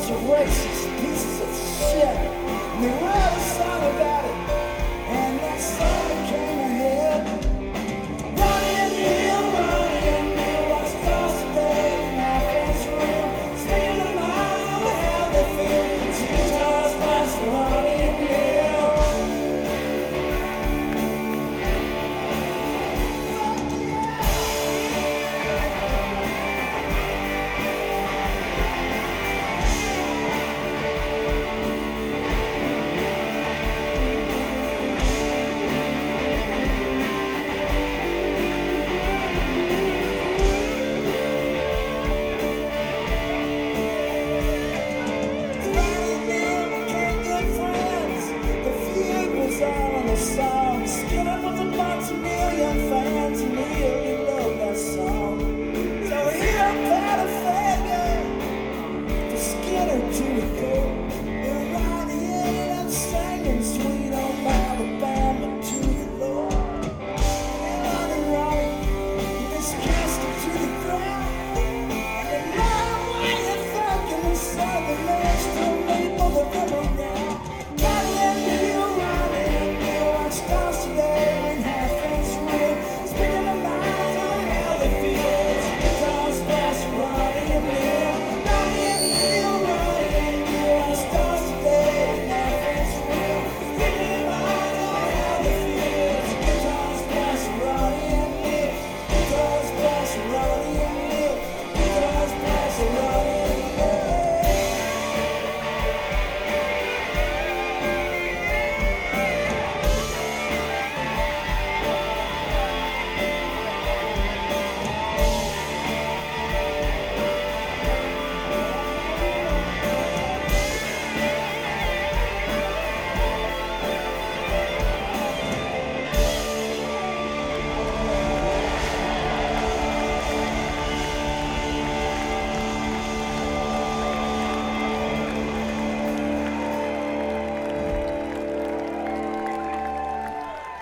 bunch of racist pieces of shit. And they wrote a song about it, and that song became a hit. Ronnie and Neil was constipated in my friend's room, speaking of how they feel. 2 times past Ronnie and Neil. Skinner was a bunch of million fans, and he really loved that song. So here I'm proud of Fagan for Skinner to record.